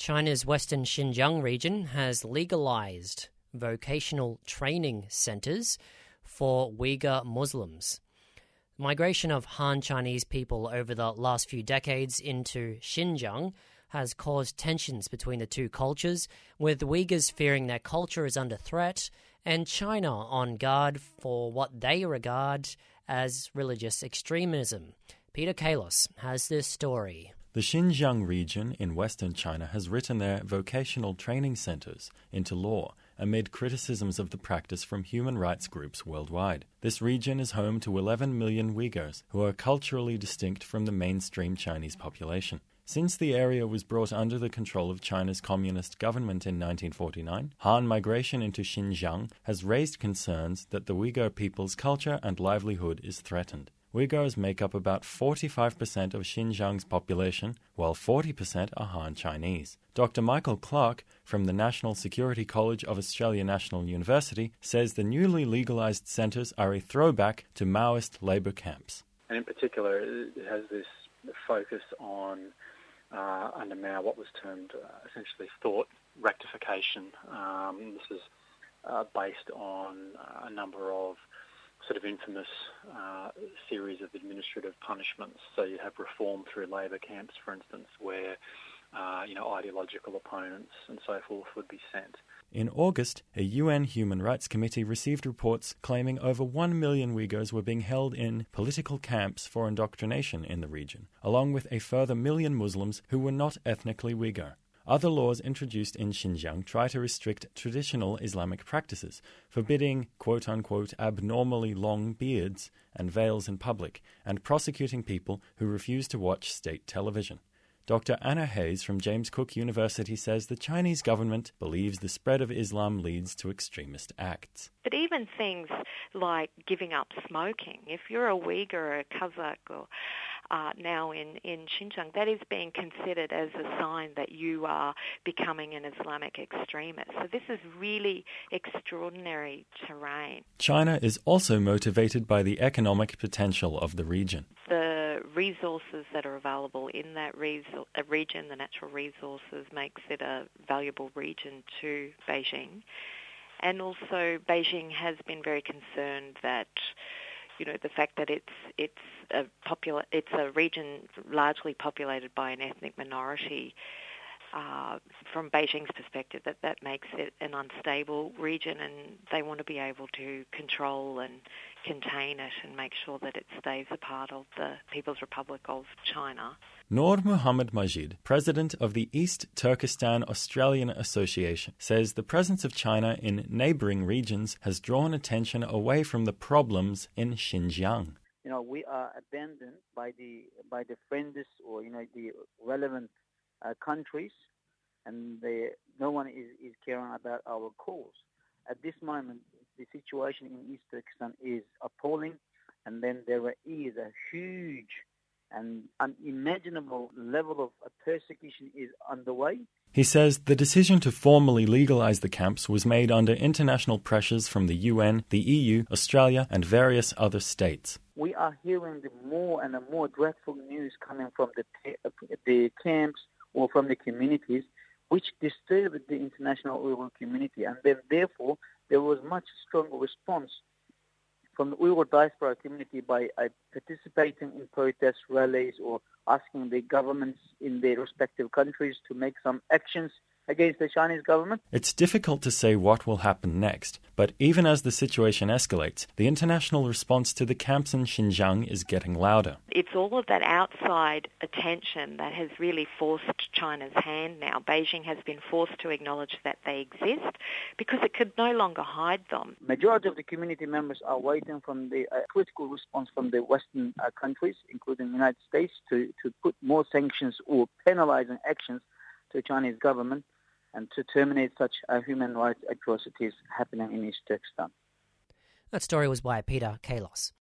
China's western Xinjiang region has legalized vocational training centers for Uyghur Muslims. Migration of Han Chinese people over the last few decades into Xinjiang has caused tensions between the two cultures, with Uyghurs fearing their culture is under threat and China on guard for what they regard as religious extremism. Peter Kalos has this story. The Xinjiang region in western China has written their vocational training centers into law amid criticisms of the practice from human rights groups worldwide. This region is home to 11 million Uyghurs, who are culturally distinct from the mainstream Chinese population. Since the area was brought under the control of China's communist government in 1949, Han migration into Xinjiang has raised concerns that the Uyghur people's culture and livelihood is threatened. Uyghurs make up about 45% of Xinjiang's population, while 40% are Han Chinese. Dr. Michael Clark from the National Security College of Australia National University says the newly legalized centres are a throwback to Maoist labour camps. And in particular, it has this focus on, under Mao, what was termed essentially thought rectification. This is based on a number of sort of infamous series of administrative punishments. So you have reform through labour camps, for instance, where ideological opponents and so forth would be sent. In August, a UN Human Rights Committee received reports claiming over 1 million Uyghurs were being held in political camps for indoctrination in the region, along with a further million Muslims who were not ethnically Uyghur. Other laws introduced in Xinjiang try to restrict traditional Islamic practices, forbidding quote-unquote abnormally long beards and veils in public, and prosecuting people who refuse to watch state television. Dr. Anna Hayes from James Cook University says the Chinese government believes the spread of Islam leads to extremist acts. But even things like giving up smoking, if you're a Uyghur or a Kazakh or now in Xinjiang, that is being considered as a sign that you are becoming an Islamic extremist. So this is really extraordinary terrain. China is also motivated by the economic potential of the region. The resources that are available in that region, the natural resources, makes it a valuable region to Beijing. And also Beijing has been very concerned that the fact that it's a region largely populated by an ethnic minority, from Beijing's perspective, that makes it an unstable region, and they want to be able to control and contain it and make sure that it stays a part of the People's Republic of China. Noor Muhammad Majid, president of the East Turkestan Australian Association, says the presence of China in neighbouring regions has drawn attention away from the problems in Xinjiang. We are abandoned by the friends or the relevant countries, and no one is caring about our cause. At this moment, the situation in East Turkestan is appalling, and then there is a huge and unimaginable level of persecution is underway. He says the decision to formally legalize the camps was made under international pressures from the UN, the EU, Australia, and various other states. We are hearing the more and more dreadful news coming from the camps or from the communities, which disturbed the international Uyghur community. And then, therefore, there was much stronger response from the Uyghur diaspora community by participating in protest rallies or asking the governments in their respective countries to make some actions against the Chinese government. It's difficult to say what will happen next, but even as the situation escalates, the international response to the camps in Xinjiang is getting louder. It's all of that outside attention that has really forced China's hand now. Beijing has been forced to acknowledge that they exist because it could no longer hide them. Majority of the community members are waiting from the critical response from the Western countries, including the United States, to put more sanctions or penalizing actions to the Chinese government and to terminate such human rights atrocities happening in East Turkestan. That story was by Peter Kalos.